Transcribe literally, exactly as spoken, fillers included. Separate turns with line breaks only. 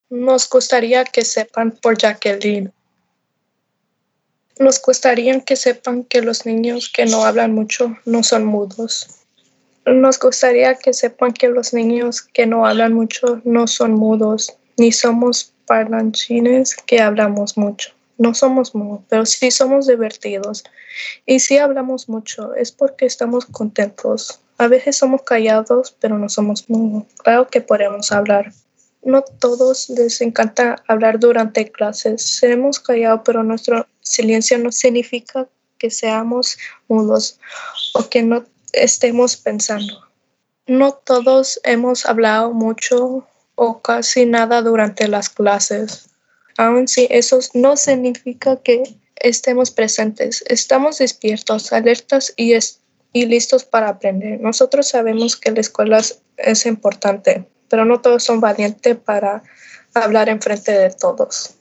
Nos gustaría que sepan por Jacqueline. Nos gustaría que sepan que los niños que no hablan mucho no son mudos. Nos gustaría que sepan que los niños que no hablan mucho no son mudos, ni somos parlanchines que hablamos mucho. No somos mudos, pero sí somos divertidos. Y si hablamos mucho, es porque estamos contentos. A veces somos callados, pero no somos mudos. Claro que podemos hablar. No todos les encanta hablar durante clases. Seremos callados, pero nuestro silencio no significa que seamos mudos o que no estemos pensando. No todos hemos hablado mucho o casi nada durante las clases. Aun si eso no significa que estemos presentes, estamos despiertos, alertas y, es, y listos para aprender. Nosotros sabemos que la escuela es, es importante, pero no todos son valientes para hablar enfrente de todos.